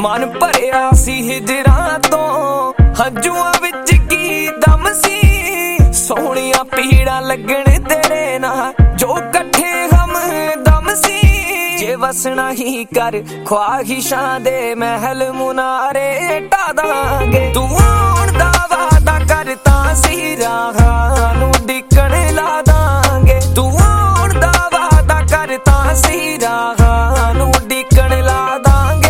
मन भरिया सी हिजरां तो हंजुआं विच की दम सी सोहणिया पीड़ा लगण तेरे नाल जो कट्ठे हम दम सी जे वसना ही कर ख्वाहिशां दे महल मुनारे ढा दांगे तू आउण दा वादा कर तां सी राहां नूं डिकण ला दांगे तू आउण दा वादा कर तां सी राहां नूं डिकण ला दांगे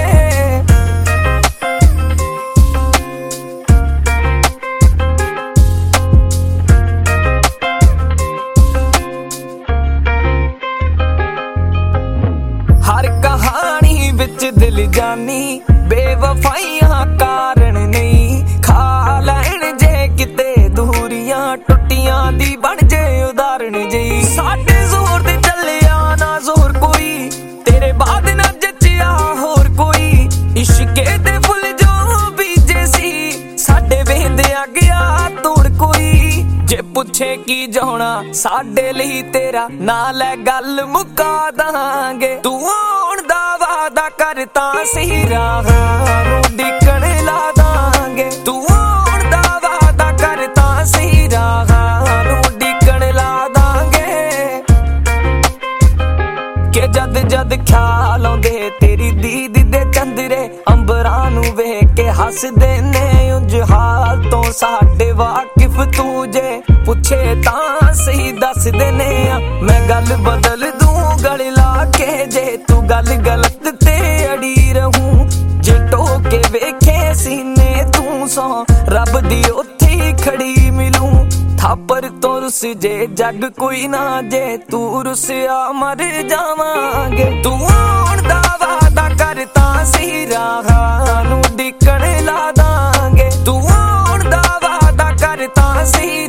हर कहानी विच दिल जानी बेवफाइयां कारण नहीं खा लैण जे किते दूरियां टुटियां दी बन जे उदाहरण जी साडे जोर ते चलिया ना जोर कोई तेरे बाद ना जचिया होर कोई इश्के दे फुल जो बीजे सी साडे वेंदिया गया तोड़ कोई जे पुछे की जाना साडे लई तेरा नाल है गल मुका दांगे तू आउण दा वादा कर तां सही राहां नूं डिकण ला दांगे तू आउण दा वादा कर तां सही राहां नूं डिकण ला दांगे के जद जद ख्याल आउंदे तेरी दीद दे चंदरे अंबरां नूं वेख के हसदे ने उंज हाल तो साडे वाकिफ तू जे पुछे तां सही दस देने मैं गल बदल दूं गल ला के जे तू गल गलत ते अड़ी रहूं जे टोके वेखे सीने तू सौ रब दी उत्थे खड़ी मिलूं थापर तो रुस जे जग कोई ना जे तू रुसिया मर जावांगे तू आउण दा वादा कर तां सही राहां नूं डिकण ला दांगे तू आउण दा वादा कर तां सही